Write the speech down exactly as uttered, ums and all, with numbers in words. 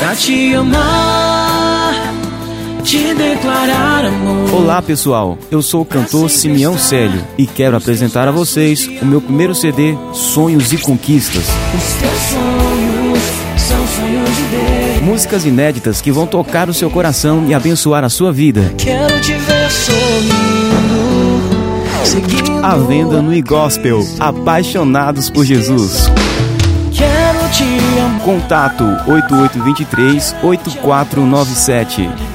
pra te amar, te declarar amor. Olá pessoal, eu sou o cantor Simeão Célio e quero apresentar a vocês o meu primeiro C D, Sonhos e Conquistas. Os teus sonhos são sonhos de Deus. Músicas inéditas que vão tocar o seu coração e abençoar a sua vida. Quero te ver sorrindo, seguindo À venda no iGospel, Apaixonados por Jesus. Quero te amar. Contato oito oito dois três, oito quatro nove sete.